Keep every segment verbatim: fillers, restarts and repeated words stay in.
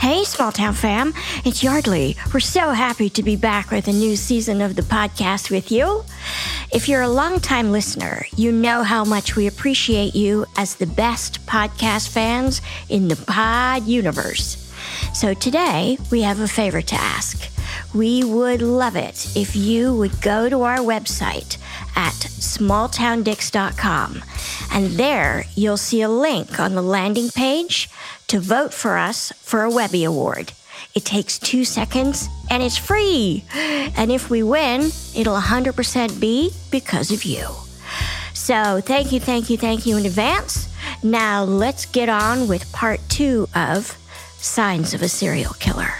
Hey, Small Town fam, it's Yardley. We're so happy to be back with a new season of the podcast with you. If you're a longtime listener, you know how much we appreciate you as the best podcast fans in the pod universe. So today, we have a favor to ask. We would love it if you would go to our website at small town dicks dot com, and there you'll see a link on the landing page to vote for us for a Webby Award. It takes two seconds and it's free. And if we win, it'll one hundred percent be because of you. So thank you, thank you, thank you in advance. Now let's get on with part two of Signs of a Serial Killer.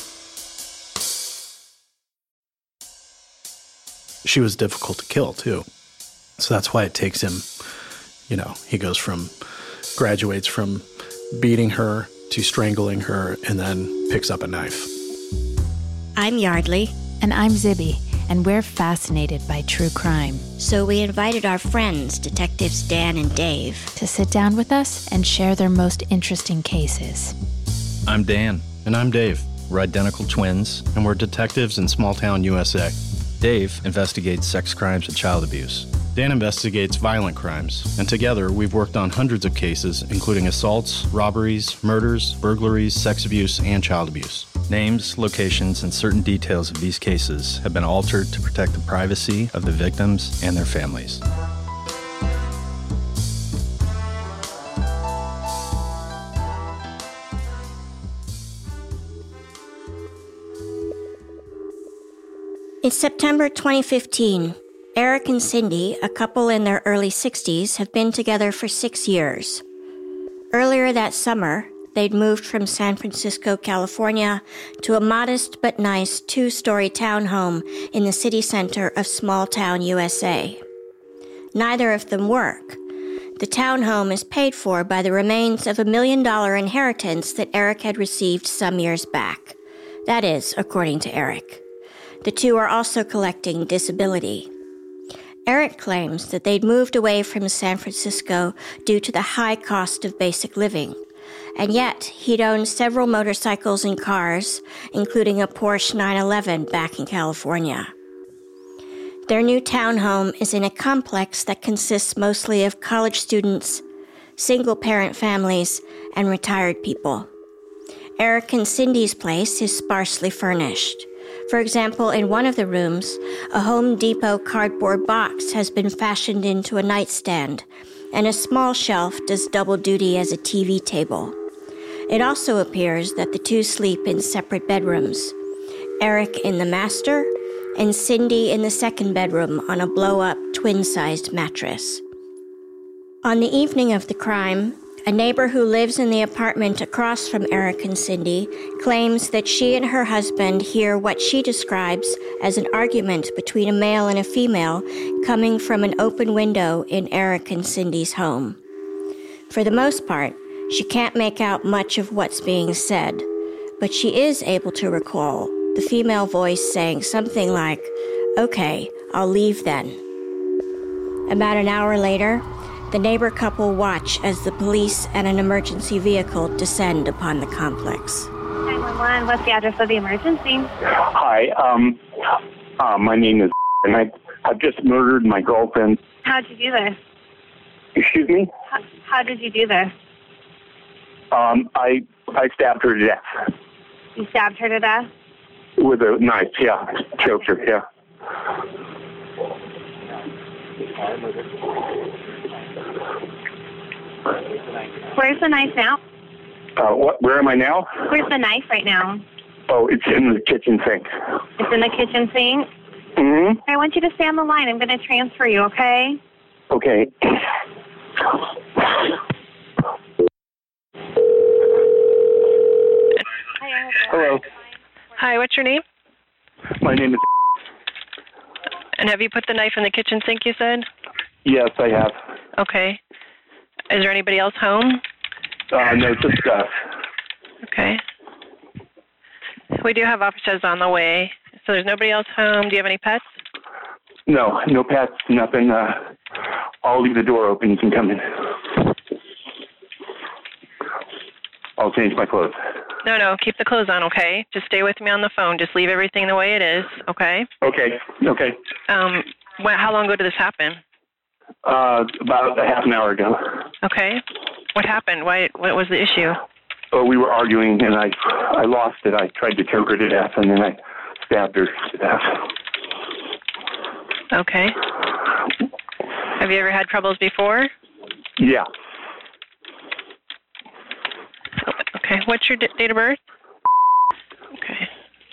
She was difficult to kill, too. So that's why it takes him, you know, he goes from, graduates from beating her to strangling her and then picks up a knife. I'm Yardley. And I'm Zibby, and we're fascinated by true crime. So we invited our friends, Detectives Dan and Dave, to sit down with us and share their most interesting cases. I'm Dan. And I'm Dave. We're identical twins, and we're detectives in small town U S A. Dave investigates sex crimes and child abuse. Dan investigates violent crimes, and together we've worked on hundreds of cases, including assaults, robberies, murders, burglaries, sex abuse, and child abuse. Names, locations, and certain details of these cases have been altered to protect the privacy of the victims and their families. It's September twenty fifteen. Eric and Cindy, a couple in their early sixties, have been together for six years. Earlier that summer, they'd moved from San Francisco, California, to a modest but nice two-story townhome in the city center of small town U S A. Neither of them work. The townhome is paid for by the remains of a million-dollar inheritance that Eric had received some years back. That is, according to Eric. The two are also collecting disability. Eric claims that they'd moved away from San Francisco due to the high cost of basic living, and yet he'd owned several motorcycles and cars, including a Porsche nine eleven back in California. Their new townhome is in a complex that consists mostly of college students, single-parent families, and retired people. Eric and Cindy's place is sparsely furnished. For example, in one of the rooms, a Home Depot cardboard box has been fashioned into a nightstand, and a small shelf does double duty as a T V table. It also appears that the two sleep in separate bedrooms, Eric in the master, and Cindy in the second bedroom on a blow-up twin-sized mattress. On the evening of the crime, a neighbor who lives in the apartment across from Eric and Cindy claims that she and her husband hear what she describes as an argument between a male and a female coming from an open window in Eric and Cindy's home. For the most part, she can't make out much of what's being said, but she is able to recall the female voice saying something like, "Okay, I'll leave then." About an hour later, the neighbor couple watch as the police and an emergency vehicle descend upon the complex. nine one one, what's the address of the emergency? Hi, um, uh, my name is, and I, I've just murdered my girlfriend. How'd you do this? Excuse me? How, how did you do this? Um, I, I stabbed her to death. You stabbed her to death? With a knife, yeah. Choked her, yeah. Where's the knife now? Uh, what, where am I now? Where's the knife right now? Oh, it's in the kitchen sink. It's in the kitchen sink? Mm-hmm. I want you to stay on the line. I'm going to transfer you, okay? Okay. Hello. Hi, what's your name? My name is... And have you put the knife in the kitchen sink, you said? Yes, I have. Okay. Is there anybody else home? Uh, no, just us. Okay. We do have officers on the way. So there's nobody else home. Do you have any pets? No, no pets, nothing. Uh, I'll leave the door open. You can come in. I'll change my clothes. No, no, keep the clothes on, okay? Just stay with me on the phone. Just leave everything the way it is, okay? Okay. Okay. Um, when, how long ago did this happen? Uh, about a half an hour ago. Okay. What happened? Why? What was the issue? Oh, we were arguing, and I, I lost it. I tried to choke her to death, and then I stabbed her to death. Okay. Have you ever had troubles before? Yeah. Okay. What's your d- date of birth? Okay.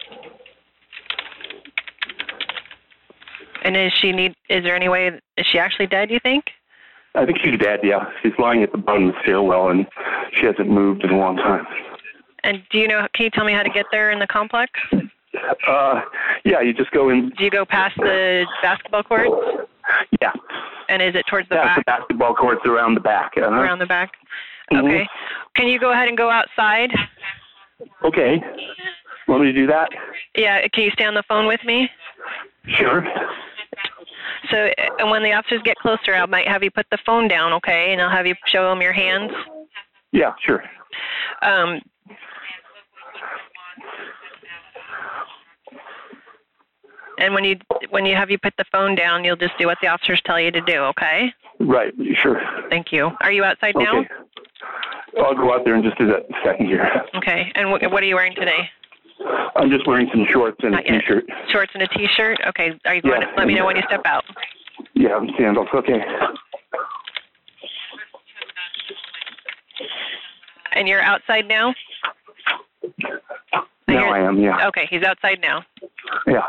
And is she need? Is there any way? Is she actually dead? You think? I think she's dead, yeah. She's lying at the bottom of the stairwell, and she hasn't moved in a long time. And do you know? Can you tell me how to get there in the complex? Uh, yeah, you just go in. Do you go past the basketball courts? Yeah. And is it towards the Past back? the basketball courts around the back. Uh-huh. Around the back. Mhm. Okay. Can you go ahead and go outside? Okay. Want me to do that? Yeah. Can you stay on the phone with me? Sure. So, and when the officers get closer, I might have you put the phone down, okay? And I'll have you show them your hands. Yeah, sure. Um, and when you when you have you put the phone down, you'll just do what the officers tell you to do, okay? Right, sure. Thank you. Are you outside now? Okay. I'll go out there in just a second here. Okay. And wh- what are you wearing today? I'm just wearing some shorts and Not a yet. T-shirt. Shorts and a T-shirt? Okay. Are you going Yeah. to let me know when you step out? Yeah, sandals. Okay. And you're outside now? I Now hear- I am, yeah. Okay. He's outside now. Yeah.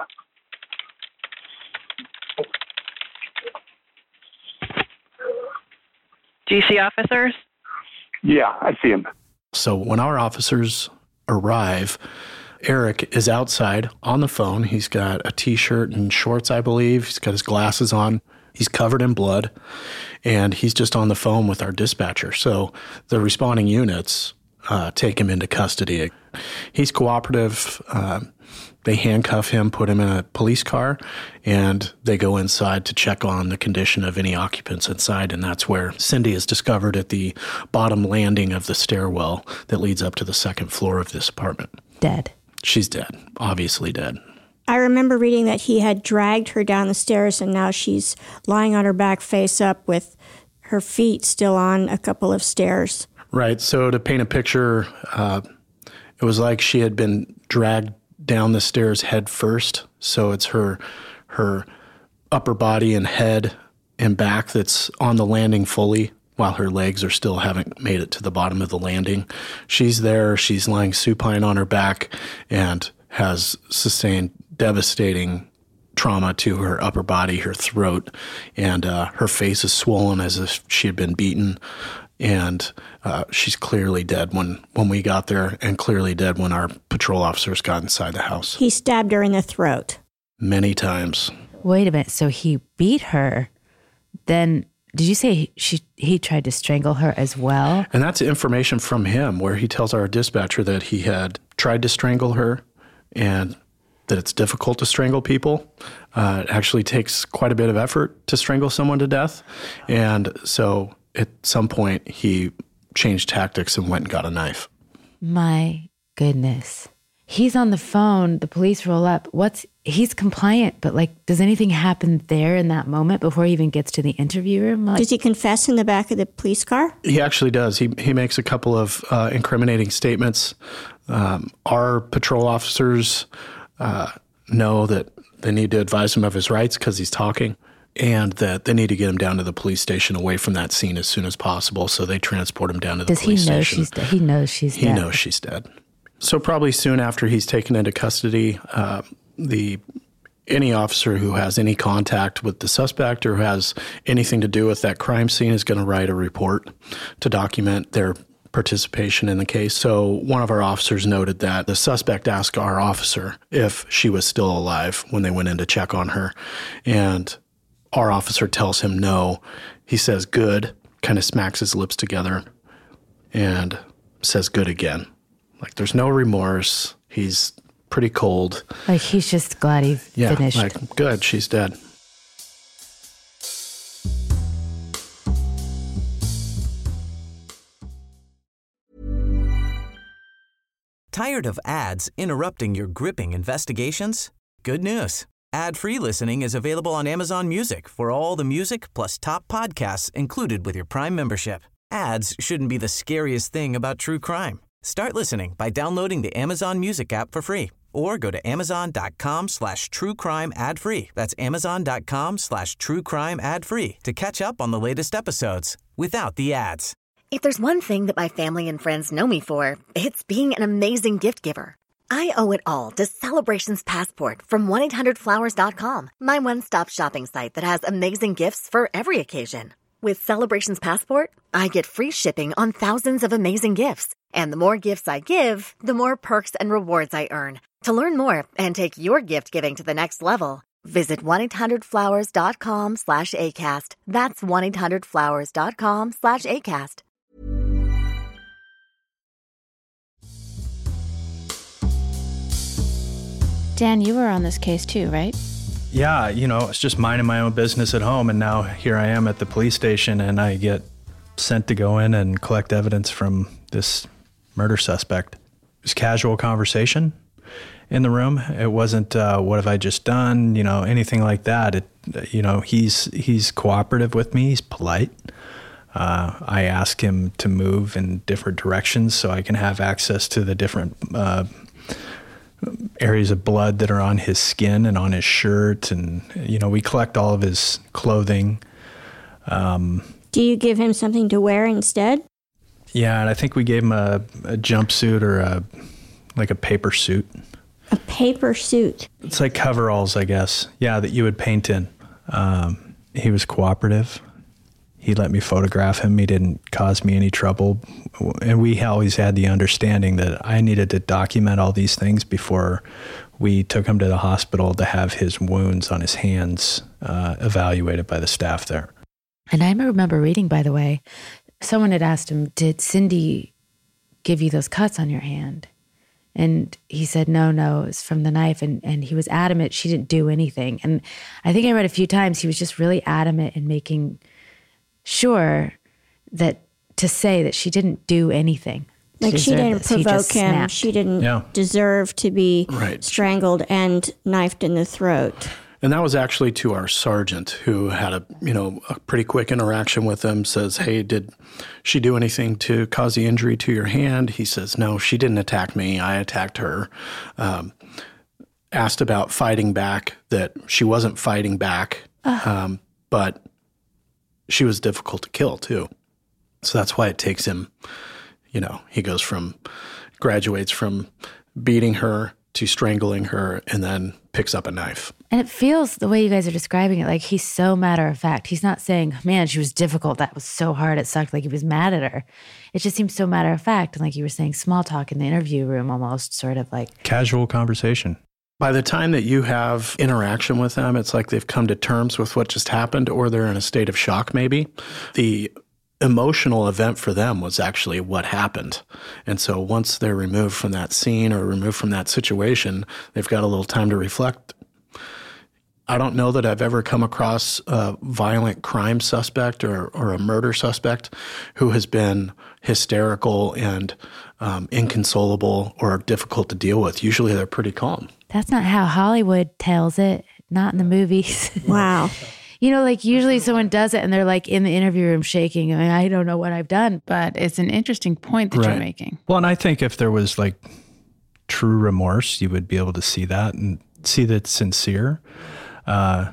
Do you see officers? Yeah, I see him. So when our officers arrive, Eric is outside on the phone. He's got a T-shirt and shorts, I believe. He's got his glasses on. He's covered in blood, and he's just on the phone with our dispatcher. So the responding units uh, take him into custody. He's cooperative. Uh, they handcuff him, put him in a police car, and they go inside to check on the condition of any occupants inside. And that's where Cindy is discovered at the bottom landing of the stairwell that leads up to the second floor of this apartment. Dead. She's dead, obviously dead. I remember reading that he had dragged her down the stairs and now she's lying on her back face up with her feet still on a couple of stairs. Right. So to paint a picture, uh, it was like she had been dragged down the stairs head first. So it's her her upper body and head and back that's on the landing fully, while her legs are still haven't made it to the bottom of the landing. She's there. She's lying supine on her back and has sustained devastating trauma to her upper body, her throat, and uh, her face is swollen as if she had been beaten. And uh, she's clearly dead when, when we got there, and clearly dead when our patrol officers got inside the house. He stabbed her in the throat. Many times. Wait a minute. So he beat her. Then did you say she he tried to strangle her as well? And that's information from him where he tells our dispatcher that he had tried to strangle her and that it's difficult to strangle people. Uh, it actually takes quite a bit of effort to strangle someone to death. And so at some point he changed tactics and went and got a knife. My goodness. He's on the phone. The police roll up. What's he's compliant, but like, does anything happen there in that moment before he even gets to the interview room? Like, Does he confess in the back of the police car? He actually does. He he makes a couple of uh, incriminating statements. Um, our patrol officers uh, know that they need to advise him of his rights because he's talking, and that they need to get him down to the police station away from that scene as soon as possible. So they transport him down to the does he police know station. she's dead? He knows she's He dead. knows she's dead. So probably soon after he's taken into custody, uh, the any officer who has any contact with the suspect or who has anything to do with that crime scene is going to write a report to document their participation in the case. So one of our officers noted that the suspect asked our officer if she was still alive when they went in to check on her. And our officer tells him no. He says good, kind of smacks his lips together and says good again. Like there's no remorse. He's pretty cold. Like he's just glad he Yeah, finished. like good, she's dead. Tired of ads interrupting your gripping investigations? Good news. Ad-free listening is available on Amazon Music for all the music plus top podcasts included with your Prime membership. Ads shouldn't be the scariest thing about true crime. Start listening by downloading the Amazon Music app for free or go to amazon.com slash true crime ad free. That's amazon.com slash true crime ad free to catch up on the latest episodes without the ads. If there's one thing that my family and friends know me for, it's being an amazing gift giver. I owe it all to Celebrations Passport from one eight hundred flowers dot com, my one-stop shopping site that has amazing gifts for every occasion. With Celebrations Passport, I get free shipping on thousands of amazing gifts. And the more gifts I give, the more perks and rewards I earn. To learn more and take your gift giving to the next level, visit one eight hundred flowers dot com slash ACAST. That's one eight hundred flowers dot com slash ACAST. Dan, you were on this case too, right? Yeah, you know, it's just minding my own business at home, and now here I am at the police station, and I get sent to go in and collect evidence from this murder suspect. It was casual conversation in the room. It wasn't, uh, what have I just done, you know, anything like that. It, you know, he's he's cooperative with me. He's polite. Uh, I ask him to move in different directions so I can have access to the different uh areas of blood that are on his skin and on his shirt. And, you know, we collect all of his clothing. Um, Do you give him something to wear instead? Yeah, and I think we gave him a, a jumpsuit or a like a paper suit. A paper suit? It's like coveralls, I guess. Yeah, that you would paint in. Um, he was cooperative. He let me photograph him. He didn't cause me any trouble. And we always had the understanding that I needed to document all these things before we took him to the hospital to have his wounds on his hands uh, evaluated by the staff there. And I remember reading, by the way, someone had asked him, did Cindy give you those cuts on your hand? And he said, no, no, it's from the knife. And, and he was adamant she didn't do anything. And I think I read a few times he was just really adamant in making sure that to say that she didn't do anything. Like she didn't provoke him. Snapped. She didn't Yeah. deserve to be Right. strangled and knifed in the throat. And that was actually to our sergeant, who had a, you know, a pretty quick interaction with him, says, hey, did she do anything to cause the injury to your hand? He says, no, she didn't attack me. I attacked her. Um, asked about fighting back, that she wasn't fighting back, um, but she was difficult to kill too. So that's why it takes him, you know, he goes from, graduates from beating her to strangling her and then picks up a knife. And it feels, the way you guys are describing it, like he's so matter of fact. He's not saying, man, she was difficult. That was so hard. It sucked. Like he was mad at her. It just seems so matter of fact. And like you were saying, small talk in the interview room, almost sort of like. Casual conversation. By the time that you have interaction with them, it's like they've come to terms with what just happened, or they're in a state of shock maybe. The emotional event for them was actually what happened. And so once they're removed from that scene or removed from that situation, they've got a little time to reflect. I don't know that I've ever come across a violent crime suspect or, or a murder suspect who has been hysterical and um, inconsolable or difficult to deal with. Usually they're pretty calm. That's not how Hollywood tells it, not in the movies. Wow. You know, like usually someone does it and they're like in the interview room shaking. I mean, I don't know what I've done. But it's an interesting point that Right. you're making. Well, and I think if there was like true remorse, you would be able to see that and see that it's sincere. Uh,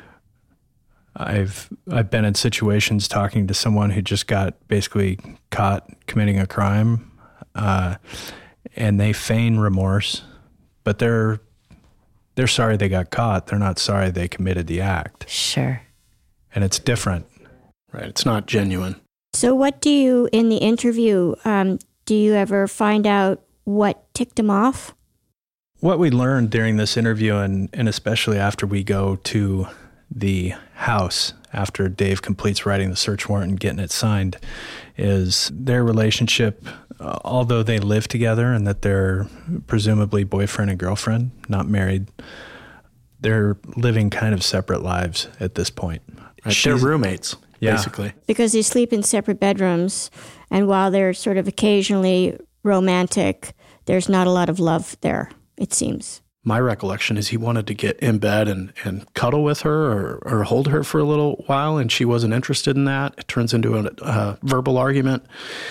I've I've been in situations talking to someone who just got basically caught committing a crime, uh, and they feign remorse, but they're they're sorry they got caught. They're not sorry they committed the act. Sure. And it's different. Right. It's not genuine. So what do you, in the interview, um, do you ever find out what ticked him off? What we learned during this interview, and, and especially after we go to the house, after Dave completes writing the search warrant and getting it signed, is their relationship, uh, although they live together and that they're presumably boyfriend and girlfriend, not married, they're living kind of separate lives at this point. Right? They're roommates, Yeah. basically. Because they sleep in separate bedrooms, and while they're sort of occasionally romantic, there's not a lot of love there, it seems. My recollection is he wanted to get in bed and, and cuddle with her or, or hold her for a little while, and she wasn't interested in that. It turns into a uh, verbal argument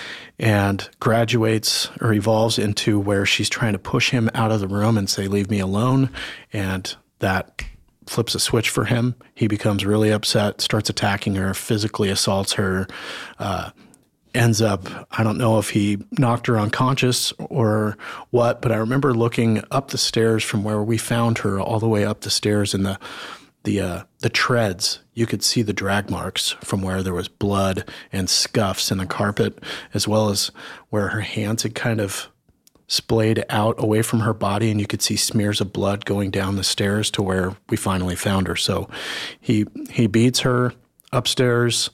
and graduates or evolves into where she's trying to push him out of the room and say, leave me alone. And that flips a switch for him. He becomes really upset, starts attacking her, physically assaults her, uh, ends up, I don't know if he knocked her unconscious or what, but I remember looking up the stairs from where we found her all the way up the stairs, and the the uh, the treads, you could see the drag marks from where there was blood and scuffs in the carpet, as well as where her hands had kind of splayed out away from her body, and you could see smears of blood going down the stairs to where we finally found her. So he he beats her upstairs,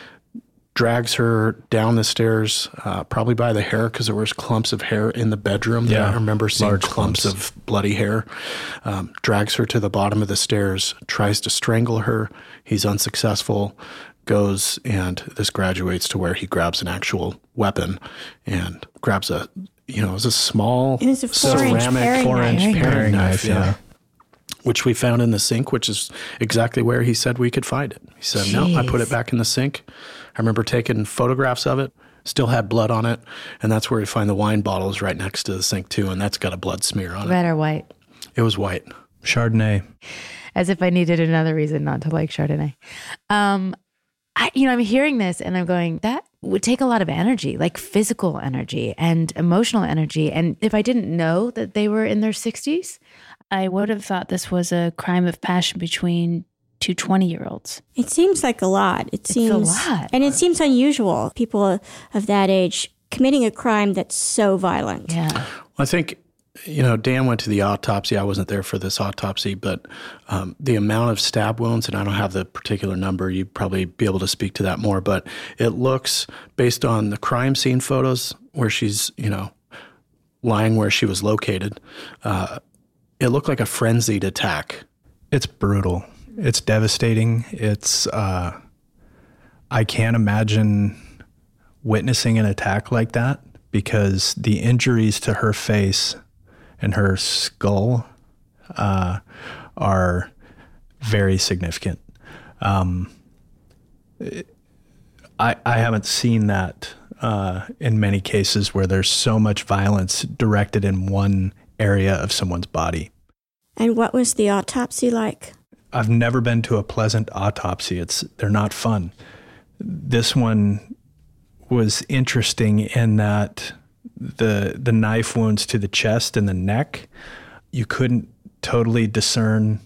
drags her down the stairs, uh, probably by the hair, because there was clumps of hair in the bedroom. Yeah, I remember seeing large clumps, clumps of bloody hair. Um, drags her to the bottom of the stairs, tries to strangle her. He's unsuccessful, goes, and this graduates to where he grabs an actual weapon and grabs a, you know, it was a small It was a four-inch ceramic paring four-inch knife. paring, Paring knife, knife, yeah. yeah. Which we found in the sink, which is exactly where he said we could find it. He said, no, I put it back in the sink. I remember taking photographs of it, still had blood on it, and that's where we find the wine bottles right next to the sink too, and that's got a blood smear on Red it. or white? It was white. Chardonnay. As if I needed another reason not to like Chardonnay. Um, I, you know, I'm hearing this and I'm going, that would take a lot of energy, like physical energy and emotional energy. And if I didn't know that they were in their sixties, I would have thought this was a crime of passion between two twenty-year-olds. It seems like a lot. It It's seems a lot. And it seems unusual, people of that age committing a crime that's so violent. Yeah. I think, you know, Dan went to the autopsy. I wasn't there for this autopsy, but um, the amount of stab wounds, and I don't have the particular number, you'd probably be able to speak to that more, but it looks, based on the crime scene photos where she's, you know, lying where she was located, uh, it looked like a frenzied attack. It's brutal. It's devastating. It's, uh, I can't imagine witnessing an attack like that, because the injuries to her face and her skull uh, are very significant. Um, I, I haven't seen that uh, in many cases where there's so much violence directed in one area of someone's body. And what was the autopsy like? I've never been to a pleasant autopsy. It's they're not fun. This one was interesting in that the the knife wounds to the chest and the neck, you couldn't totally discern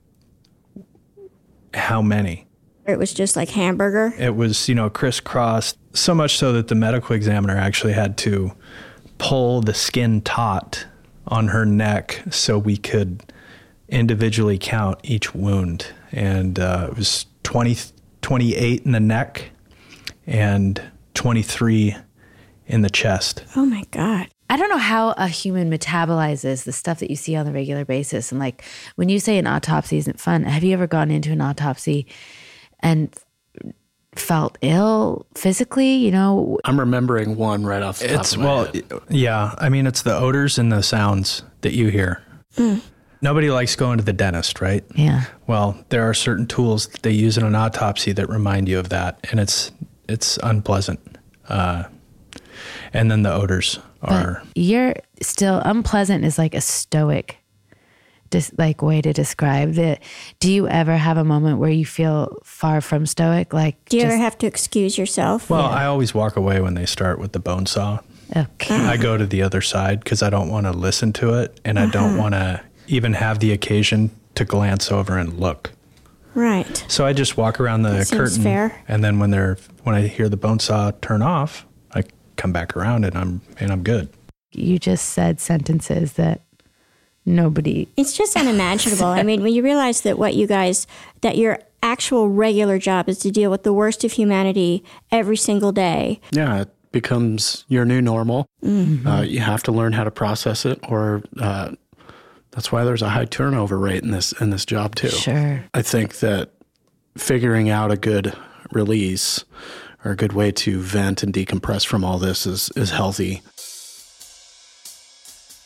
how many. It was just like hamburger? It was, you know, crisscrossed, so much so that the medical examiner actually had to pull the skin taut on her neck so we could individually count each wound. And uh, it was twenty, twenty-eight in the neck and twenty-three in the chest. Oh my God. I don't know how a human metabolizes the stuff that you see on a regular basis. And like, when you say an autopsy isn't fun, have you ever gone into an autopsy and felt ill physically, you know? I'm remembering one right off the top It's, of my well, head. yeah. I mean, it's the odors and the sounds that you hear. Mm. Nobody likes going to the dentist, right? Yeah. Well, there are certain tools that they use in an autopsy that remind you of that, and it's it's unpleasant. Uh, and then the odors are. But you're still, unpleasant is like a stoic dis, like way to describe it. Do you ever have a moment where you feel far from stoic? Like, Do you just, ever have to excuse yourself? Well, I always walk away when they start with the bone saw. Okay. I go to the other side because I don't want to listen to it, and I don't want to even have the occasion to glance over and look. Right. So I just walk around the That seems curtain, fair. and then when they're when I hear the bone saw turn off, I come back around and I'm and I'm good. You just said sentences that nobody. It's just unimaginable. I mean, when you realize that what you guys, that your actual regular job is to deal with the worst of humanity every single day. Yeah, it becomes your new normal. Mm-hmm. Uh, you have to learn how to process it, or uh, that's why there's a high turnover rate in this in this job too. Sure. I think that figuring out a good release or a good way to vent and decompress from all this is is healthy.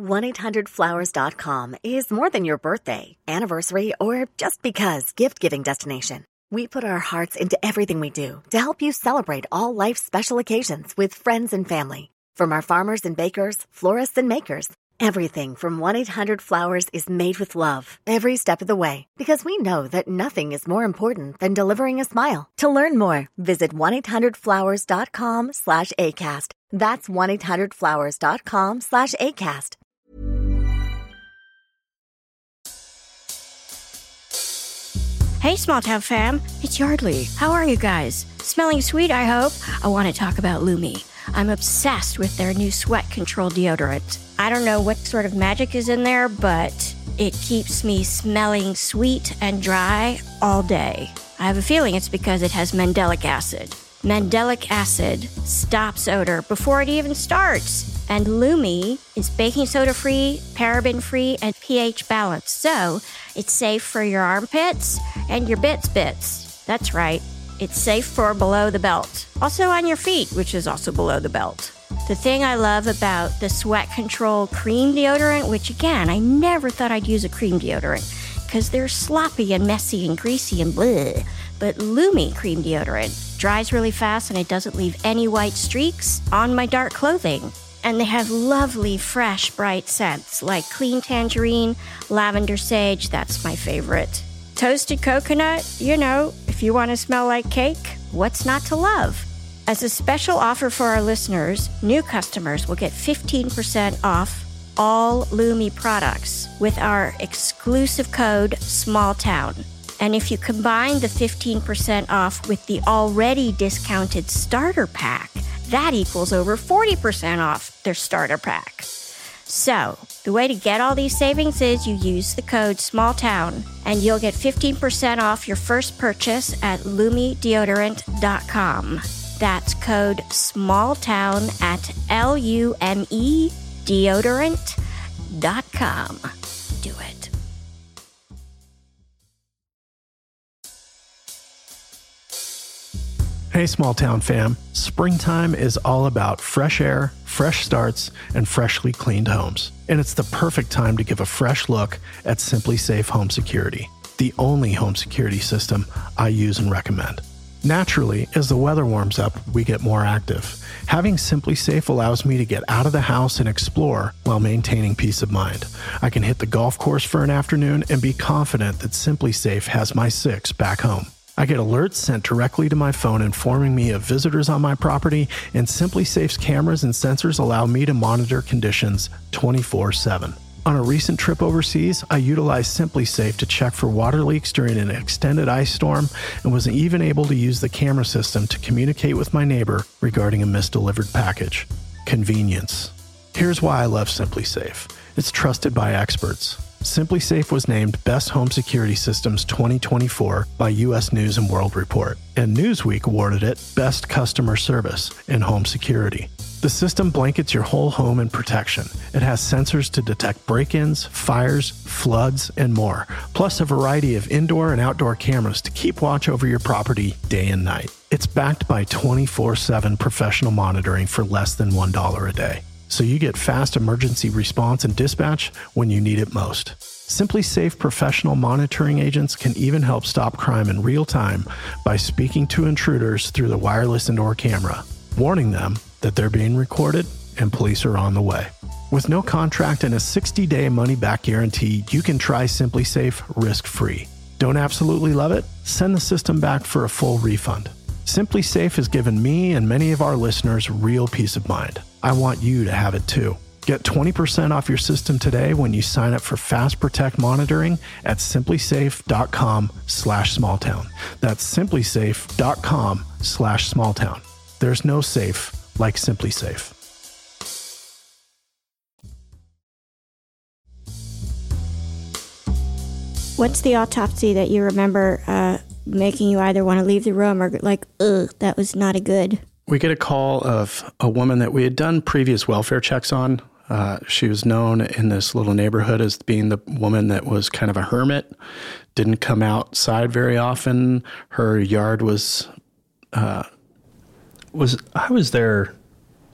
one eight hundred flowers dot com is more than your birthday, anniversary, or just because gift-giving destination. We put our hearts into everything we do to help you celebrate all life's special occasions with friends and family. From our farmers and bakers, florists and makers, everything from one eight hundred flowers is made with love every step of the way, because we know that nothing is more important than delivering a smile. To learn more, visit one eight hundred flowers dot com slash ACAST. That's one eight hundred flowers dot com slash ACAST. Hey, Small Town fam, it's Yardley. How are you guys? Smelling sweet, I hope? I want to talk about Lumi. I'm obsessed with their new sweat control deodorant. I don't know what sort of magic is in there, but it keeps me smelling sweet and dry all day. I have a feeling it's because it has mandelic acid. Mandelic acid stops odor before it even starts. And Lumi is baking soda free, paraben free, and pH balanced. So it's safe for your armpits and your bits bits. That's right. It's safe for below the belt. Also on your feet, which is also below the belt. The thing I love about the Sweat Control cream deodorant, which again, I never thought I'd use a cream deodorant because they're sloppy and messy and greasy and bleh. But Lumi cream deodorant dries really fast and it doesn't leave any white streaks on my dark clothing. And they have lovely, fresh, bright scents like clean tangerine, lavender sage, that's my favorite. Toasted coconut, you know, if you want to smell like cake, what's not to love? As a special offer for our listeners, new customers will get fifteen percent off all Lumi products with our exclusive code SMALLTOWN. And if you combine the fifteen percent off with the already discounted starter pack, that equals over forty percent off their starter pack. So, the way to get all these savings is you use the code SMALLTOWN and you'll get fifteen percent off your first purchase at lumi deodorant dot com. That's code SMALLTOWN at L U M E deodorant dot com. Do it. Hey, Small Town fam. Springtime is all about fresh air, fresh starts, and freshly cleaned homes. And it's the perfect time to give a fresh look at Simply Safe Home Security, the only home security system I use and recommend. Naturally, as the weather warms up, we get more active. Having Simply Safe allows me to get out of the house and explore while maintaining peace of mind. I can hit the golf course for an afternoon and be confident that Simply Safe has my six back home. I get alerts sent directly to my phone informing me of visitors on my property, and Simply Safe's cameras and sensors allow me to monitor conditions twenty-four seven. On a recent trip overseas, I utilized Simply Safe to check for water leaks during an extended ice storm and was even able to use the camera system to communicate with my neighbor regarding a misdelivered package. Convenience. Here's why I love Simply Safe. It's trusted by experts. Simply Safe was named Best Home Security Systems twenty twenty-four by U S News and World Report, and Newsweek awarded it Best Customer Service in Home Security. The system blankets your whole home in protection. It has sensors to detect break-ins, fires, floods, and more, plus a variety of indoor and outdoor cameras to keep watch over your property day and night. It's backed by twenty-four seven professional monitoring for less than one dollar a day. So you get fast emergency response and dispatch when you need it most. Simply Safe professional monitoring agents can even help stop crime in real time by speaking to intruders through the wireless indoor camera, warning them that they're being recorded and police are on the way. With no contract and a sixty-day money-back guarantee, you can try Simply Safe risk-free. Don't absolutely love it? Send the system back for a full refund. Simply Safe has given me and many of our listeners real peace of mind. I want you to have it too. Get twenty percent off your system today when you sign up for Fast Protect monitoring at simplysafe.com slash smalltown. That's simplysafe.com slash smalltown. There's no safe like Simply Safe. What's the autopsy that you remember uh, making you either want to leave the room or like, ugh, that was not a good? We get a call of a woman that we had done previous welfare checks on. Uh, she was known in this little neighborhood as being the woman that was kind of a hermit, didn't come outside very often. Her yard was... Uh, was I was there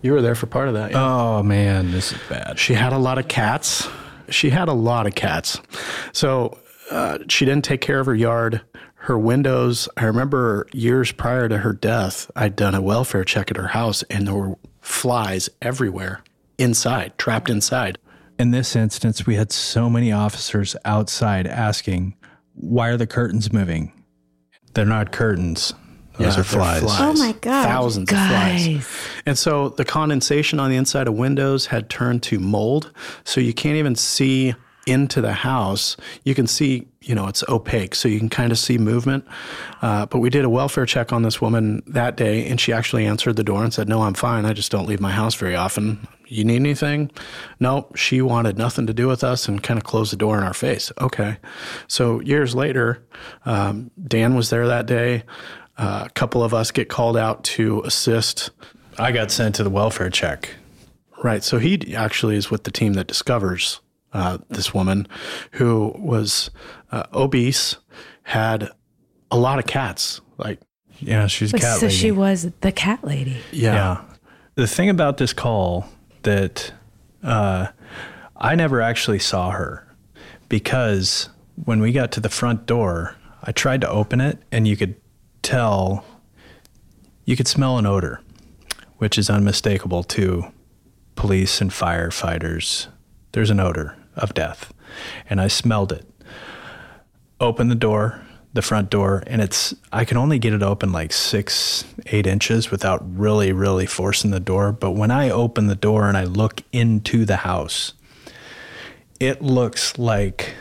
You were there for part of that. Yeah. Oh, man, this is bad. She had a lot of cats. She had a lot of cats. So uh, she didn't take care of her yard. Her windows, I remember years prior to her death, I'd done a welfare check at her house, and there were flies everywhere inside, trapped inside. In this instance, we had so many officers outside asking, why are the curtains moving? They're not curtains. Those Yeah, are flies. flies. Oh, my God. Thousands Guys. of flies. And so the condensation on the inside of windows had turned to mold. So you can't even see into the house. You can see, you know, it's opaque. So you can kind of see movement. Uh, but we did a welfare check on this woman that day, and she actually answered the door and said, no, I'm fine. I just don't leave my house very often. You need anything? No, she wanted nothing to do with us and kind of closed the door in our face. Okay. So years later, um, Dan was there that day. Uh, a couple of us get called out to assist. I got sent to the welfare check. Right. So he actually is with the team that discovers uh, this woman who was uh, obese, had a lot of cats. Like, yeah, she's a But cat so lady. she was the cat lady. yeah. Yeah. The thing about this call that uh, I never actually saw her, because when we got to the front door, I tried to open it, and you could tell, you could smell an odor, which is unmistakable to police and firefighters. There's an odor of death, and I smelled it. Opened the door, the front door, and it's, I can only get it open like six, eight inches without really, really forcing the door. But when I open the door and I look into the house, it looks like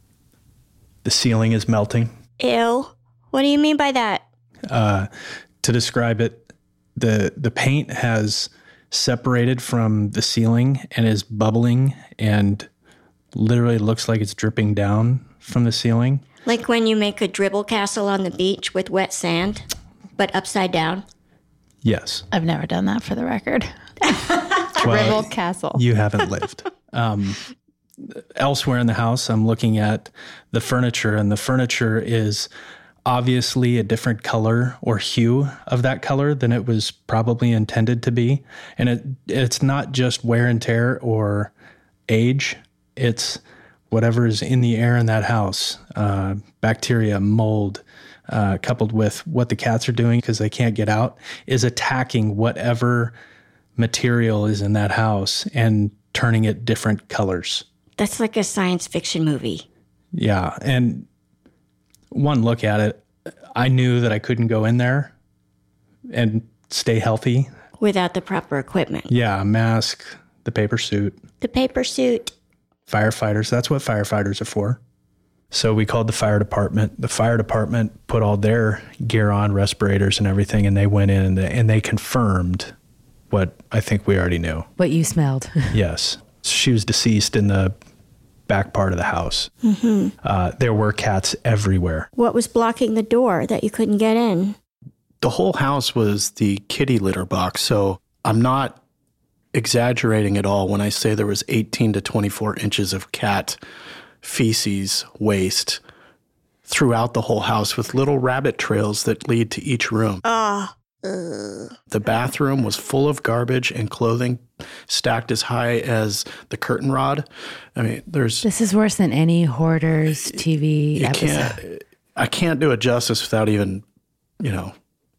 the ceiling is melting. Ew. What do you mean by that? Uh, to describe it, the the paint has separated from the ceiling and is bubbling and literally looks like it's dripping down from the ceiling. Like when you make a dribble castle on the beach with wet sand, but upside down? Yes. I've never done that, for the record. Well, Dribble castle. You haven't lived. Um, elsewhere in the house, I'm looking at the furniture, and the furniture is obviously a different color or hue of that color than it was probably intended to be. And it it's not just wear and tear or age. It's whatever is in the air in that house, uh, bacteria, mold, uh, coupled with what the cats are doing because they can't get out, is attacking whatever material is in that house and turning it different colors. That's like a science fiction movie. Yeah. And one look at it, I knew that I couldn't go in there and stay healthy. Without the proper equipment. Yeah, a mask, the paper suit. The paper suit. Firefighters, that's what firefighters are for. So we called the fire department. The fire department put all their gear on, respirators and everything, and they went in and they, and they confirmed what I think we already knew. What you smelled. Yes. She was deceased in the back part of the house. Mm-hmm. Uh, there were cats everywhere. What was blocking the door that you couldn't get in? The whole house was the kitty litter box. So I'm not exaggerating at all when I say there was eighteen to twenty-four inches of cat feces waste throughout the whole house with little rabbit trails that lead to each room. Oh. The bathroom was full of garbage and clothing stacked as high as the curtain rod. I mean, there's... This is worse than any Hoarders T V you episode. can't, I can't do it justice without even, you know,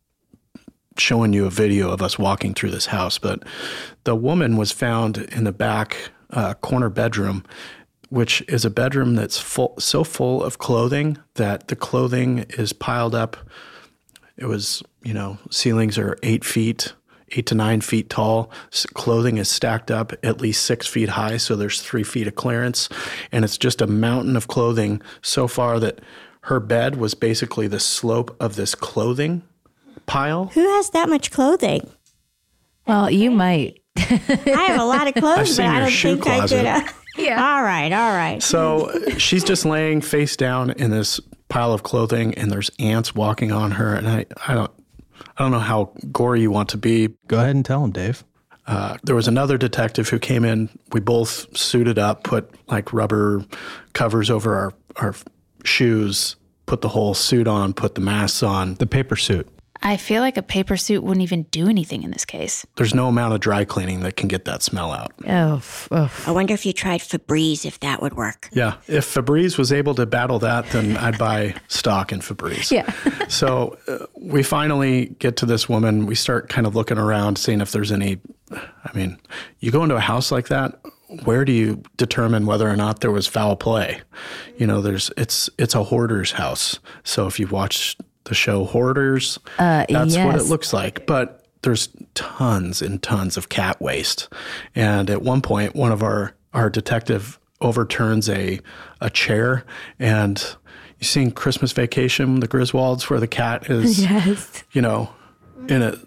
showing you a video of us walking through this house. But the woman was found in the back uh, corner bedroom, which is a bedroom that's full, so full of clothing that the clothing is piled up. It was, you know, ceilings are eight feet, eight to nine feet tall. S- clothing is stacked up at least six feet high, so there's three feet of clearance. And it's just a mountain of clothing so far that her bed was basically the slope of this clothing pile. Who has that much clothing? Well, you might. I have a lot of I've clothes, seen but I your don't shoe think closet. I could. Uh, yeah. All right, all right. So she's just laying face down in this pile of clothing, and there's ants walking on her. And I, I don't, I don't know how gory you want to be. Go ahead and tell him, Dave. Uh, there was another detective who came in. We both suited up, put like rubber covers over our, our shoes, put the whole suit on, put the masks on. The paper suit. I feel like a paper suit wouldn't even do anything in this case. There's no amount of dry cleaning that can get that smell out. Oh, oh. I wonder if you tried Febreze, if that would work. Yeah. If Febreze was able to battle that, then I'd buy stock in Febreze. Yeah. So uh, we finally get to this woman. We start kind of looking around, seeing if there's any, I mean, you go into a house like that, where do you determine whether or not there was foul play? You know, there's it's it's a hoarder's house. So if you've watched the show Hoarders, uh, that's yes. what it looks like. But there's tons and tons of cat waste. And at one point, one of our, our detective overturns a a chair, and you seen Christmas Vacation, the Griswolds, where the cat is, yes. you know, in a,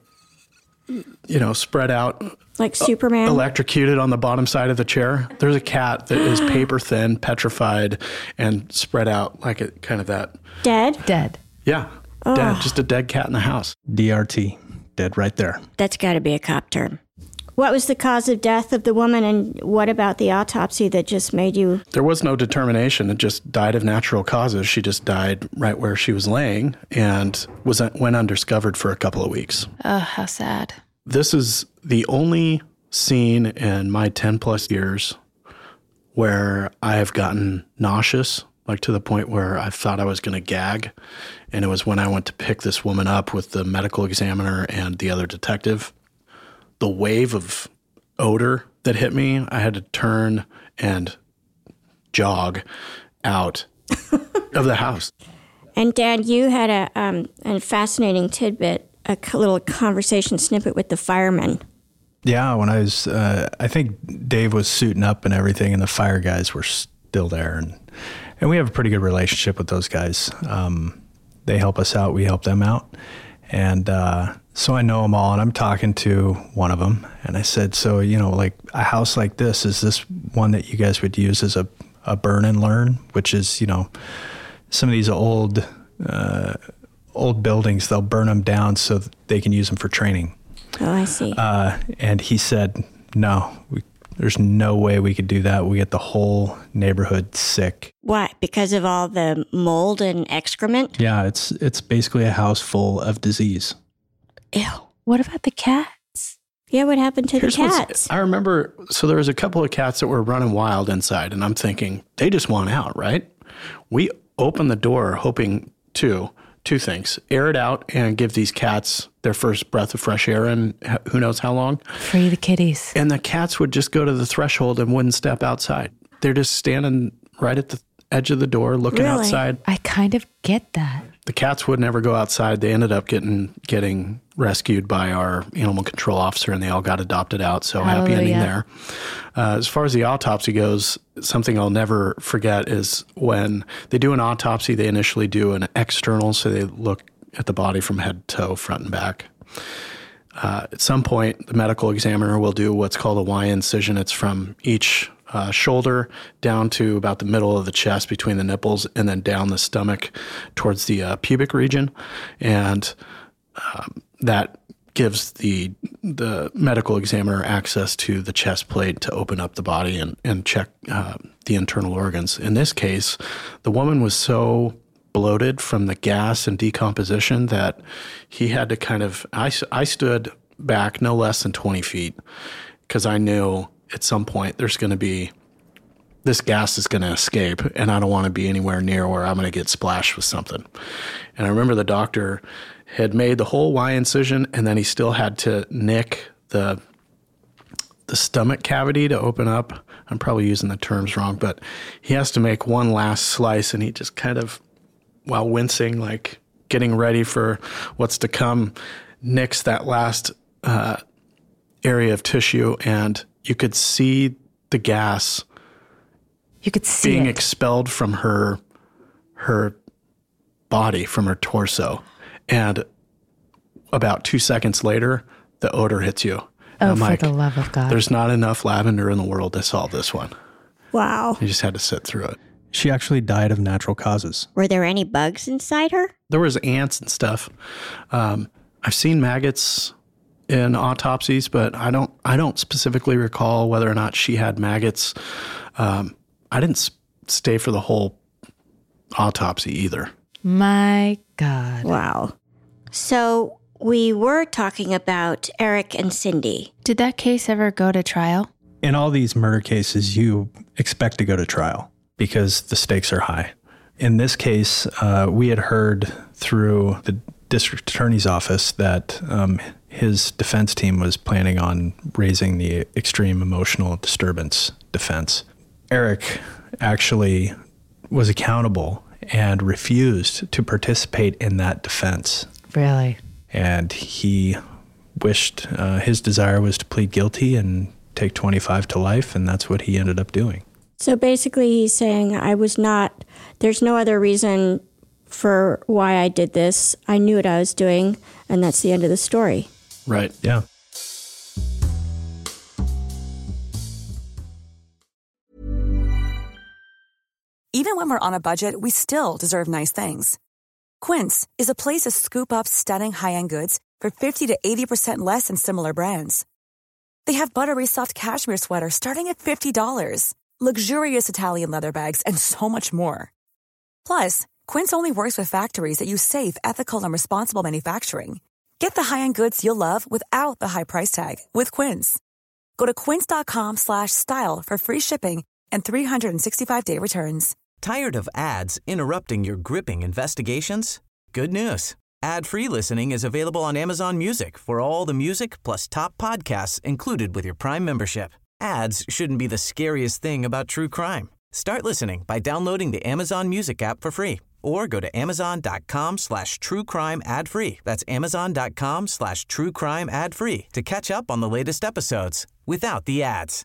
you know, spread out. Like Superman? Electrocuted on the bottom side of the chair. There's a cat that is paper thin, petrified, and spread out like a kind of that. Dead? Dead. Yeah. Oh. Dead. Just a dead cat in the house. D R T. Dead right there. That's got to be a cop term. What was the cause of death of the woman, and what about the autopsy that just made you... There was no determination. It just died of natural causes. She just died right where she was laying and was went undiscovered for a couple of weeks. Oh, how sad. This is the only scene in my ten plus years where I have gotten nauseous, like to the point where I thought I was going to gag. And it was when I went to pick this woman up with the medical examiner and the other detective. The wave of odor that hit me, I had to turn and jog out of the house. And Dan, you had a, um, a fascinating tidbit, a little conversation snippet with the firemen. Yeah, when I was, uh, I think Dave was suiting up and everything, and the fire guys were still there. And, and we have a pretty good relationship with those guys. Um, they help us out, we help them out. And uh, so I know them all, and I'm talking to one of them. And I said, so, you know, like a house like this, is this one that you guys would use as a, a burn and learn, which is, you know, some of these old uh, old buildings, they'll burn them down so that they can use them for training. Oh, I see. Uh, and he said, no, we, there's no way we could do that. We get the whole neighborhood sick. What? Because of all the mold and excrement? Yeah, it's it's basically a house full of disease. Ew. What about the cats? Yeah, what happened to Here's the cats? I remember, so there was a couple of cats that were running wild inside, and I'm thinking, they just want out, right? We opened the door hoping to, two things, air it out and give these cats their first breath of fresh air in who knows how long. Free the kitties. And the cats would just go to the threshold and wouldn't step outside. They're just standing right at the edge of the door looking Really? outside. I kind of get that. The cats would never go outside. They ended up getting getting rescued by our animal control officer, and they all got adopted out. So happy ending there. Uh, as far as the autopsy goes, something I'll never forget is when they do an autopsy, they initially do an external, so they look at the body from head to toe, front and back. Uh, at some point, the medical examiner will do what's called a Y incision. It's from each uh, shoulder down to about the middle of the chest between the nipples, and then down the stomach towards the uh, pubic region. And um, that gives the the medical examiner access to the chest plate to open up the body and, and check uh, the internal organs. In this case, the woman was so bloated from the gas and decomposition that he had to kind of, I, I stood back no less than twenty feet because I knew at some point there's going to be, this gas is going to escape, and I don't want to be anywhere near where I'm going to get splashed with something. And I remember the doctor had made the whole Y incision, and then he still had to nick the the stomach cavity to open up. I'm probably using the terms wrong, but he has to make one last slice, and he just kind of, while wincing, like getting ready for what's to come, nicks that last uh, area of tissue, and you could see the gas You could see being it. expelled from her her body, from her torso. And about two seconds later, the odor hits you. And Oh, I'm for like, the love of God. there's not enough lavender in the world to solve this one. Wow. You just had to sit through it. She actually died of natural causes. Were there any bugs inside her? There was ants and stuff. Um, I've seen maggots in autopsies, but I don't I don't specifically recall whether or not she had maggots. Um, I didn't s- stay for the whole autopsy either. My God. Wow. So we were talking about Eric and Cindy. Did that case ever go to trial? In all these murder cases, you expect to go to trial because the stakes are high. In this case, uh, we had heard through the district attorney's office that um, his defense team was planning on raising the extreme emotional disturbance defense. Eric actually was accountable and refused to participate in that defense. Really? And he wished, uh, his desire was to plead guilty and take twenty-five to life, and that's what he ended up doing. So basically he's saying, I was not, there's no other reason for why I did this. I knew what I was doing, and that's the end of the story. Right. Yeah. Even when we're on a budget, we still deserve nice things. Quince is a place to scoop up stunning high-end goods for fifty to eighty percent less than similar brands. They have buttery soft cashmere sweaters starting at fifty dollars, luxurious Italian leather bags, and so much more. Plus, Quince only works with factories that use safe, ethical, and responsible manufacturing. Get the high-end goods you'll love without the high price tag with Quince. Go to quince.com slash style for free shipping and three sixty-five day returns. Tired of ads interrupting your gripping investigations? Good news. Ad-free listening is available on Amazon Music for all the music plus top podcasts included with your Prime membership. Ads shouldn't be the scariest thing about true crime. Start listening by downloading the Amazon Music app for free or go to amazon.com slash true crime ad free. That's amazon.com slash true crime ad free to catch up on the latest episodes without the ads.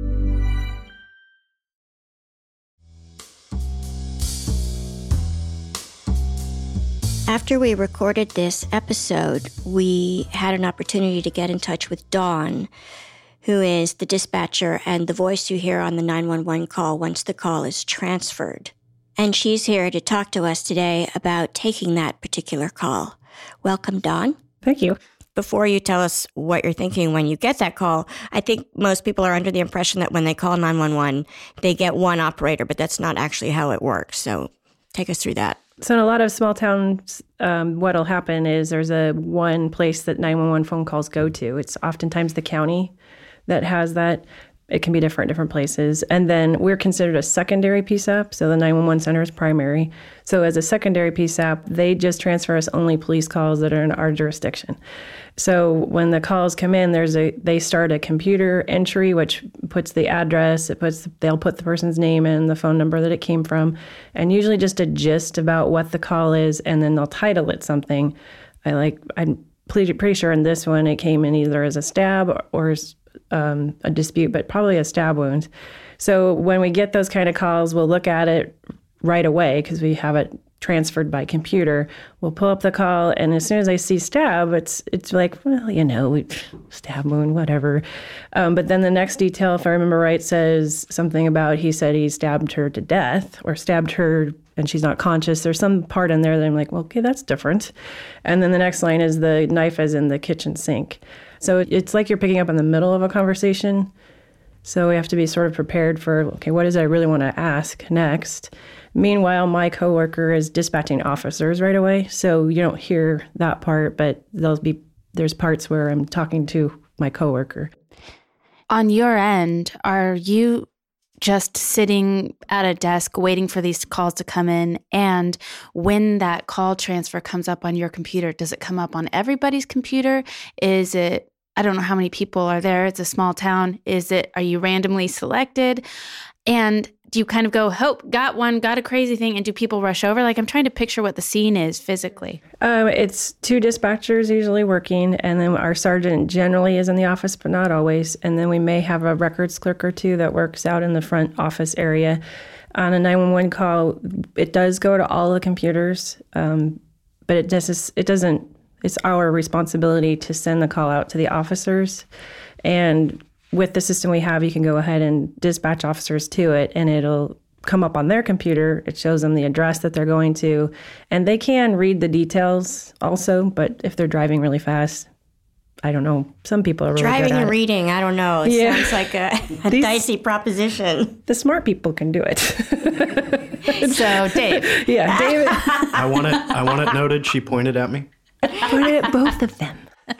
After we recorded this episode, we had an opportunity to get in touch with Dawn, who is the dispatcher and the voice you hear on the nine one one call once the call is transferred. And she's here to talk to us today about taking that particular call. Welcome, Dawn. Thank you. Before you tell us what you're thinking when you get that call, I think most people are under the impression that when they call nine one one, they get one operator, but that's not actually how it works. So take us through that. So in a lot of small towns, um, what will happen is there's a one place that nine one one phone calls go to. It's oftentimes the county that has that. It can be different different places. And then we're considered a secondary P S A P, so the nine one one center is primary. So as a secondary P S A P, they just transfer us only police calls that are in our jurisdiction. So when the calls come in, there's a they start a computer entry, which puts the address, it puts they'll put the person's name and the phone number that it came from, and usually just a gist about what the call is, and then they'll title it something. I like I'm pretty, pretty sure in this one it came in either as a stab or, or um, a dispute, but probably a stab wound. So when we get those kind of calls, we'll look at it right away because we have it transferred by computer. We'll pull up the call, and as soon as I see stab, it's it's like, well, you know, we, stab wound, whatever. Um, but then the next detail, if I remember right, says something about he said he stabbed her to death or stabbed her and she's not conscious. There's some part in there that I'm like, well, okay, that's different. And then the next line is the knife is in the kitchen sink. So it's like you're picking up in the middle of a conversation. So we have to be sort of prepared for, okay, what is it I really want to ask next? Meanwhile, my coworker is dispatching officers right away, so you don't hear that part, but there'll be there's parts where I'm talking to my coworker. On your end, are you just sitting at a desk waiting for these calls to come in? And when that call transfer comes up on your computer, does it come up on everybody's computer? Is it, I don't know how many people are there. It's a small town. Is it, are you randomly selected? And do you kind of go, hope, got one, got a crazy thing, and do people rush over? Like, I'm trying to picture what the scene is physically. Um, it's two dispatchers usually working, and then our sergeant generally is in the office, but not always. And then we may have a records clerk or two that works out in the front office area. On a nine one one call, it does go to all the computers, um, but it, does, it doesn't, it's our responsibility to send the call out to the officers. And with the system we have, you can go ahead and dispatch officers to it, and it'll come up on their computer. It shows them the address that they're going to, and they can read the details also, but if they're driving really fast, I don't know. Some people are really driving good at and it. reading, I don't know. It Yeah. sounds like a, a These- dicey proposition. The smart people can do it. So, Dave. Yeah, David. I want it. I want it noted. She pointed at me. Put it both of them.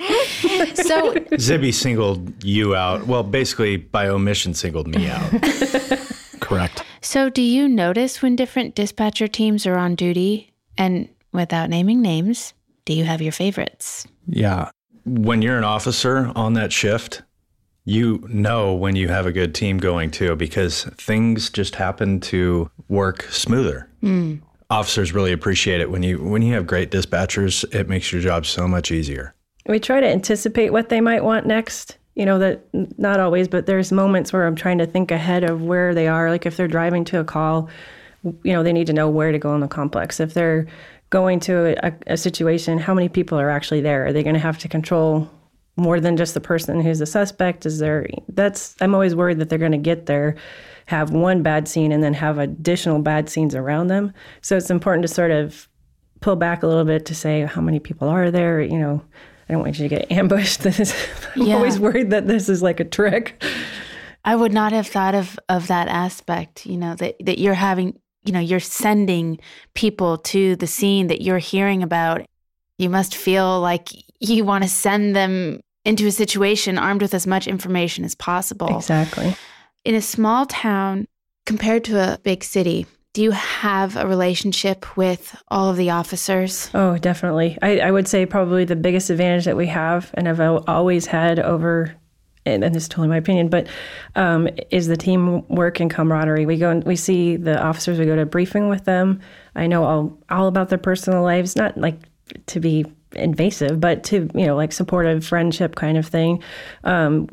So Zibby singled you out. Well, basically by omission singled me out. Correct. So do you notice when different dispatcher teams are on duty? And without naming names, do you have your favorites? Yeah. When you're an officer on that shift, you know when you have a good team going too, because things just happen to work smoother. Mm. Officers really appreciate it. When you when you have great dispatchers, it makes your job so much easier. We try to anticipate what they might want next. You know, that not always, but there's moments where I'm trying to think ahead of where they are. Like if they're driving to a call, you know, they need to know where to go in the complex. If they're going to a, a situation, how many people are actually there? Are they going to have to control more than just the person who's the suspect? Is there, that's, I'm always worried that they're going to get there, have one bad scene and then have additional bad scenes around them. So it's important to sort of pull back a little bit to say, how many people are there? You know, I don't want you to get ambushed. I'm yeah. always worried that this is like a trick. I would not have thought of, of that aspect, you know, that, that you're having, you know, you're sending people to the scene that you're hearing about. You must feel like you want to send them into a situation armed with as much information as possible. Exactly. In a small town compared to a big city, do you have a relationship with all of the officers? Oh, definitely. I, I would say probably the biggest advantage that we have and have always had over, and, and this is totally my opinion, but um, is the teamwork and camaraderie. We go and we see the officers, we go to briefing with them. I know all, all about their personal lives, not like to be invasive, but to, you know, like supportive friendship kind of thing. Um,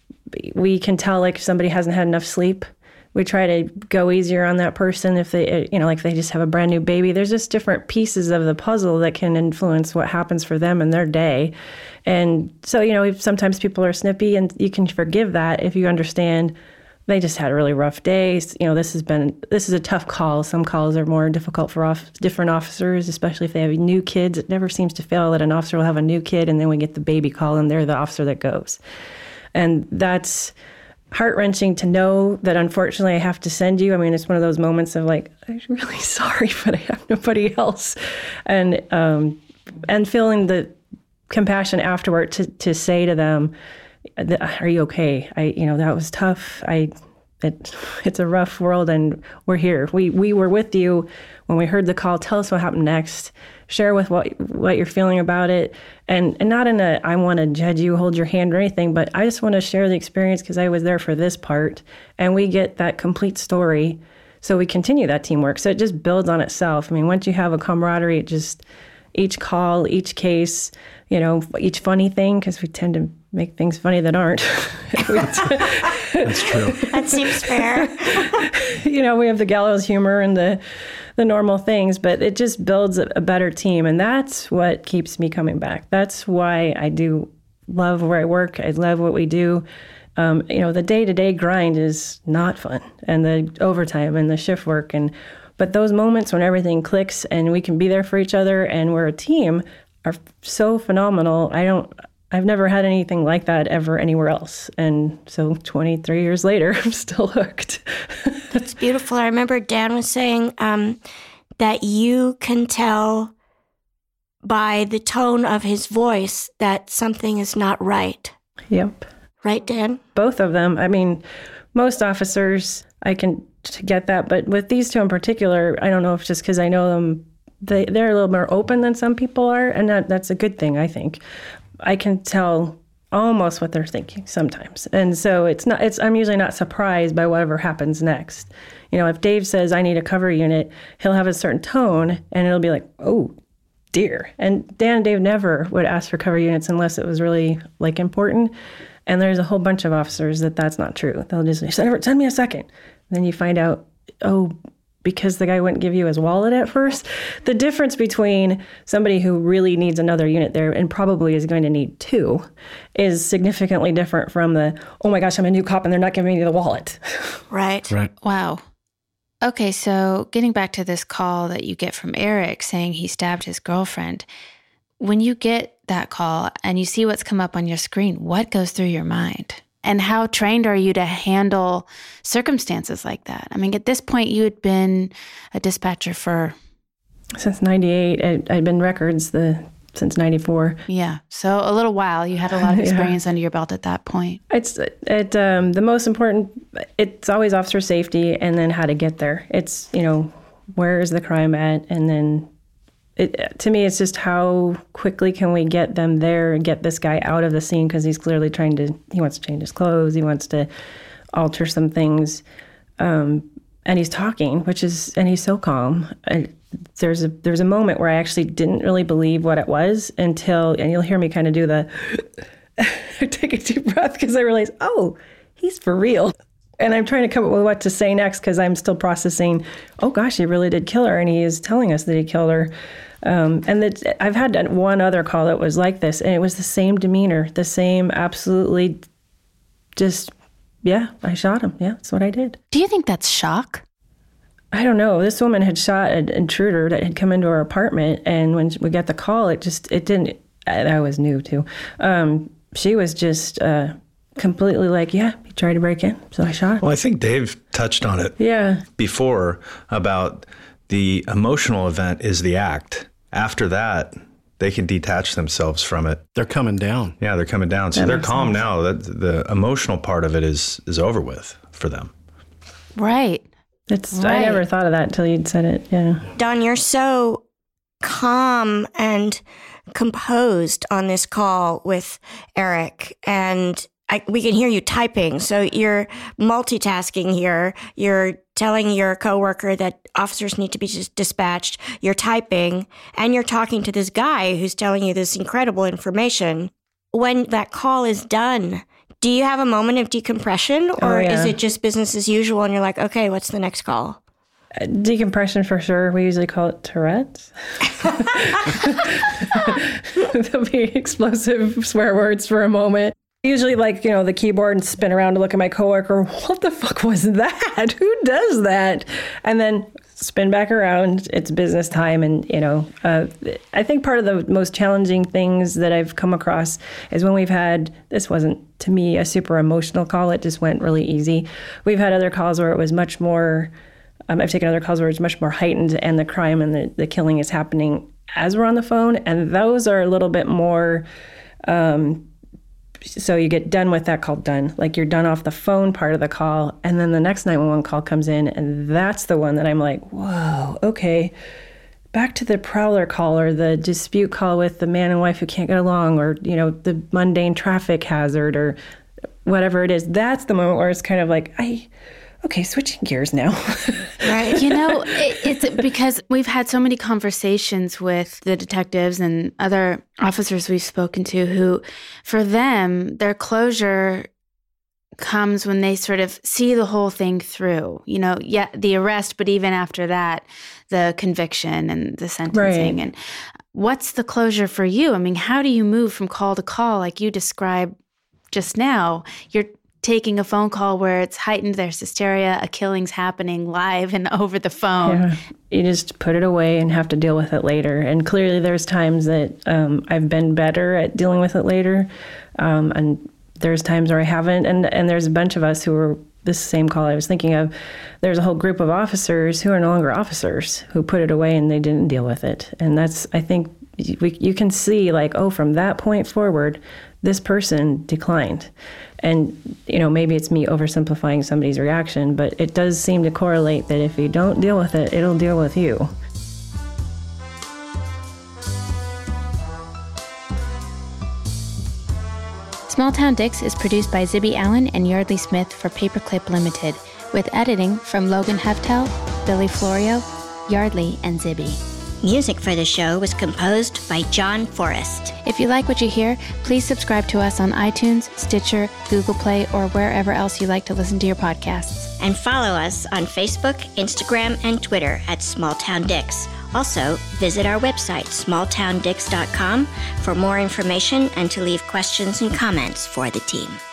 we can tell like if somebody hasn't had enough sleep. We try to go easier on that person if they, you know, like if they just have a brand new baby. There's just different pieces of the puzzle that can influence what happens for them in their day. And so, you know, if sometimes people are snippy, and you can forgive that if you understand they just had a really rough day. You know, this has been, this is a tough call. Some calls are more difficult for off, different officers, especially if they have new kids. It never seems to fail that an officer will have a new kid and then we get the baby call and they're the officer that goes. And that's heart-wrenching to know that unfortunately I have to send you. I mean, it's one of those moments of like, I'm really sorry, but I have nobody else. And um, and feeling the compassion afterward to, to say to them, are you okay? I, you know, that was tough. I, it, it's a rough world and we're here. We we were with you when we heard the call. Tell us what happened next. Share with what what you're feeling about it. And, and not in a, I want to judge you, hold your hand or anything, but I just want to share the experience because I was there for this part. And we get that complete story. So we continue that teamwork. So it just builds on itself. I mean, once you have a camaraderie, it just, each call, each case, you know, each funny thing, because we tend to make things funny that aren't. That's true. That seems fair. You know, we have the gallows humor and the the normal things, but it just builds a, a better team. And that's what keeps me coming back. That's why I do love where I work. I love what we do. Um, you know, the day-to-day grind is not fun, and the overtime and the shift work. And but those moments when everything clicks and we can be there for each other and we're a team are so phenomenal. I don't, I've never had anything like that ever anywhere else. And so twenty-three years later, I'm still hooked. That's beautiful. I remember Dan was saying um, that you can tell by the tone of his voice that something is not right. Yep. Right, Dan? Both of them. I mean, most officers, I can get that. But with these two in particular, I don't know if just because I know them, they, they're a little more open than some people are. And that, that's a good thing, I think. I can tell almost what they're thinking sometimes. And so it's not, it's, I'm usually not surprised by whatever happens next. You know, if Dave says, I need a cover unit, he'll have a certain tone and it'll be like, oh, dear. And Dan and Dave never would ask for cover units unless it was really like important. And there's a whole bunch of officers that that's not true. They'll just say, send me a second. And then you find out, oh, because the guy wouldn't give you his wallet at first. The difference between somebody who really needs another unit there and probably is going to need two is significantly different from the, oh my gosh, I'm a new cop and they're not giving me the wallet. Right. Right. Wow. Okay, so getting back to this call that you get from Eric saying he stabbed his girlfriend, when you get that call and you see what's come up on your screen, what goes through your mind? And how trained are you to handle circumstances like that? I mean, at this point, you had been a dispatcher for... Since ninety-eight, I'd been records the since ninety-four. Yeah. So a little while. You had a lot of experience yeah. under your belt at that point. It's it um, the most important, it's always officer safety and then how to get there. It's, you know, where is the crime at? And then it, to me, it's just how quickly can we get them there and get this guy out of the scene, because he's clearly trying to, he wants to change his clothes. He wants to alter some things. Um, and he's talking, which is, and he's so calm. I, there's a there's a moment where I actually didn't really believe what it was until, and you'll hear me kind of do the, take a deep breath, because I realized, oh, he's for real. And I'm trying to come up with what to say next, because I'm still processing, oh gosh, he really did kill her, and he is telling us that he killed her. Um, and that I've had one other call that was like this, and it was the same demeanor, the same absolutely just, yeah, I shot him. Yeah, that's what I did. Do you think that's shock? I don't know. This woman had shot an intruder that had come into her apartment, and when we got the call, it just, it didn't, I was new too. Um, she was just uh, completely like, yeah, he tried to break in, so I shot him. Well, I think Dave touched on it yeah. before about the emotional event is the act. After that, they can detach themselves from it. They're coming down. Yeah, they're coming down. So that they're calm sense. now. That the emotional part of it is is over with for them. Right. It's. Right. I never thought of that until you'd said it. Yeah. Don, you're so calm and composed on this call with Eric, and I, we can hear you typing. So you're multitasking here. You're telling your coworker that officers need to be dis- dispatched. You're typing, and you're talking to this guy who's telling you this incredible information. When that call is done, do you have a moment of decompression, or oh, yeah. is it just business as usual and you're like, okay, what's the next call? Uh, decompression for sure. We usually call it Tourette's. There'll be explosive swear words for a moment. Usually, like, you know, the keyboard and spin around to look at my coworker. What the fuck was that? Who does that? And then spin back around. It's business time. And, you know, uh, I think part of the most challenging things that I've come across is when we've had, this wasn't, to me, a super emotional call. It just went really easy. We've had other calls where it was much more, um, I've taken other calls where it's much more heightened, and the crime and the, the killing is happening as we're on the phone. And those are a little bit more, um, so you get done with that call done. Like, you're done off the phone part of the call, and then the next nine one one call comes in, and that's the one that I'm like, whoa, okay. Back to the prowler call, or the dispute call with the man and wife who can't get along, or, you know, the mundane traffic hazard, or whatever it is. That's the moment where it's kind of like, I, okay, switching gears now. Right. You know, it, it's because we've had so many conversations with the detectives and other officers we've spoken to who, for them, their closure comes when they sort of see the whole thing through. You know, yeah, the arrest, but even after that, the conviction and the sentencing. Right. And what's the closure for you? I mean, how do you move from call to call like you described just now? You're taking a phone call where it's heightened, there's hysteria, a killing's happening live and over the phone. Yeah. You just put it away and have to deal with it later. And clearly there's times that um, I've been better at dealing with it later. Um, and there's times where I haven't. And, and there's a bunch of us who were, this same call I was thinking of, there's a whole group of officers who are no longer officers, who put it away and they didn't deal with it. And that's, I think, we, you can see like, oh, from that point forward, this person declined. And, you know, maybe it's me oversimplifying somebody's reaction, but it does seem to correlate that if you don't deal with it, it'll deal with you. Small Town Dicks is produced by Zibby Allen and Yardley Smith for Paperclip Limited, with editing from Logan Heftel, Billy Florio, Yardley, and Zibby. Music for the show was composed by John Forrest. If you like what you hear, please subscribe to us on iTunes, Stitcher, Google Play, or wherever else you like to listen to your podcasts. And follow us on Facebook, Instagram, and Twitter at Small Town Dicks. Also, visit our website, small town dicks dot com, for more information and to leave questions and comments for the team.